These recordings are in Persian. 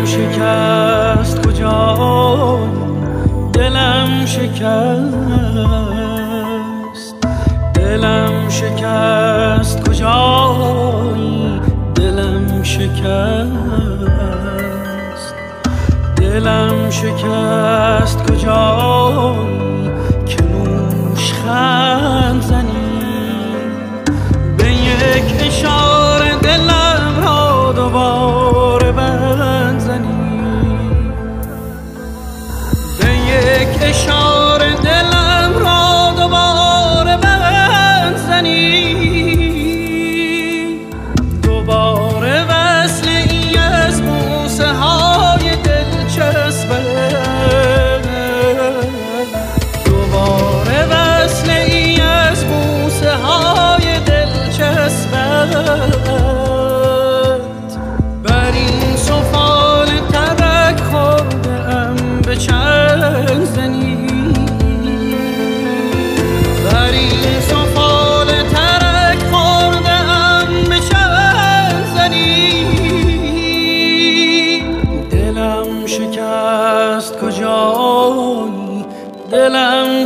شکست کجایی، دلم شکست، دلم شکست کجایی، دلم شکست، دلم شکست کجایی که نوشخند زنی به یک اشاره دلم را دوباره بند زنی، به یک اشاره دلم را دوباره بند زنی، دوباره وصل ای از بوسه های دلچسبت، دوباره وصل ای از بوسه های دلچسبت، بر این سفال ترک خورده ام به چنگ زنی، بر این سفال ترک خورده ام به چنگ زنی، دلم شکست کجایی، دلم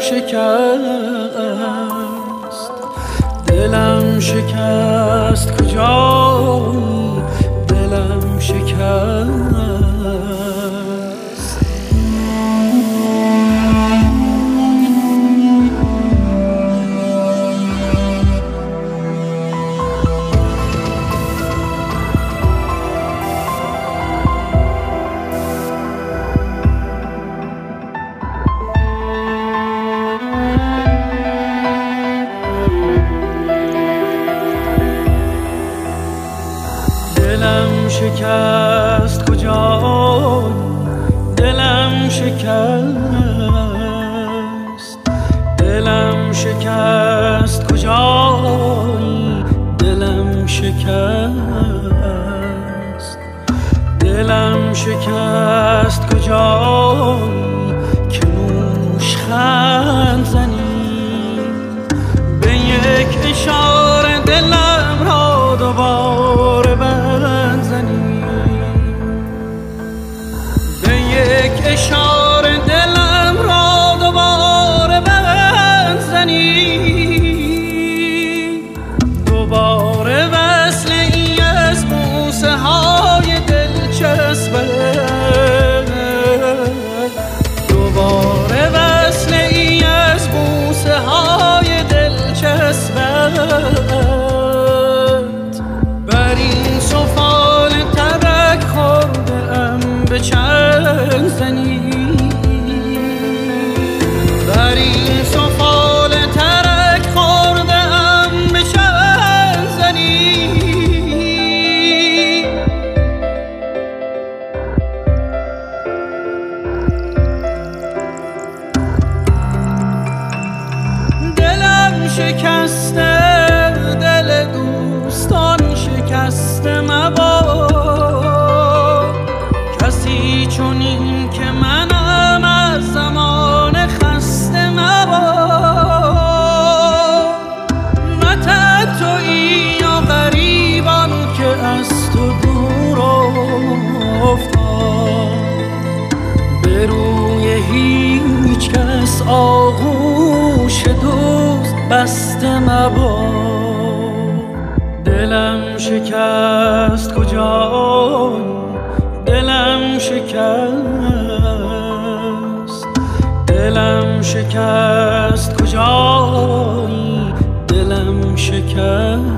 شکست، دلم شکست کجایی، دلم شکست. دلم شکست کجایی، دلم شکست، دلم شکست کجایی، دلم شکست، دلم شکست کجایی که نوشخند زنی به یک اشاره دلم را دوباره بند زنی، به یک اشاره دلم را دوباره بند زنی، دوباره وصل ای از بوسه های دلچسبت، دوباره وصل ای از بوسه های دلچسبت، بر این سفال ترک خورده ام به چنگ زنی، بر این سفال ترک خورده ام به چنگ زنی، دلم شکسته، دل دوستان شکسته مباد، کسی چنین که منم از زمان خسته مباد، نه تنهایی یا غریبم که از تو دور افتاد، به روی هیچ کس آغوش دوست بسته مباد، دلم شکست کجایی، دلم شکست، دلم شکست کجایی، دلم شکست.